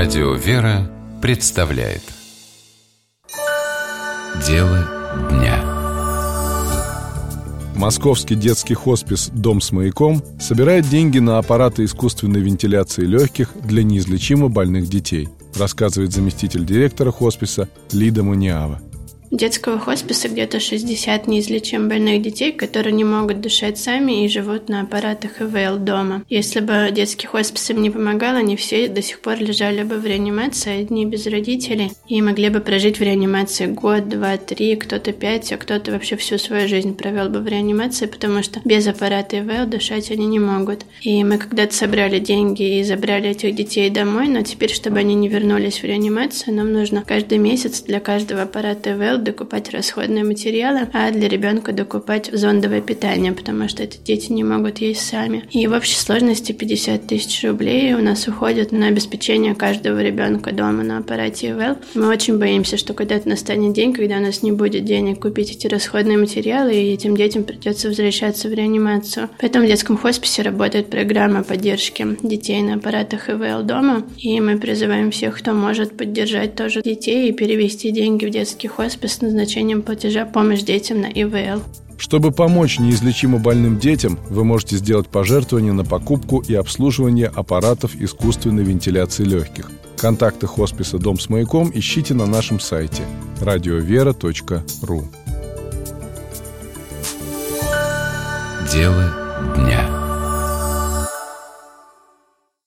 Радио «Вера» представляет Дело дня. Московский детский хоспис «Дом с маяком» собирает деньги на аппараты искусственной вентиляции легких для неизлечимо больных детей, рассказывает заместитель директора хосписа Лида Маниава. У детского хосписа где-то 60 неизлечимо больных детей, которые не могут дышать сами и живут на аппаратах ИВЛ дома. Если бы детский хоспис им не помогал, они все до сих пор лежали бы в реанимации, одни без родителей, и могли бы прожить в реанимации год, два, три, кто-то 5, а кто-то вообще всю свою жизнь провел бы в реанимации, потому что без аппарата ИВЛ дышать они не могут. И мы когда-то собрали деньги и забрали этих детей домой, но теперь, чтобы они не вернулись в реанимацию, нам нужно каждый месяц для каждого аппарата ИВЛ докупать расходные материалы, а для ребенка докупать зондовое питание, потому что эти дети не могут есть сами. И в общей сложности 50 тысяч рублей у нас уходит на обеспечение каждого ребенка дома на аппарате ИВЛ. Мы очень боимся, что когда-то настанет день, когда у нас не будет денег купить эти расходные материалы, и этим детям придется возвращаться в реанимацию. Поэтому в детском хосписе работает программа поддержки детей на аппаратах ИВЛ дома, и мы призываем всех, кто может, поддержать тоже детей и перевести деньги в детский хоспис с назначением платежа «Помощь детям» на ИВЛ. Чтобы помочь неизлечимо больным детям, вы можете сделать пожертвование на покупку и обслуживание аппаратов искусственной вентиляции легких. Контакты хосписа «Дом с маяком» ищите на нашем сайте radiovera.ru. Дело дня.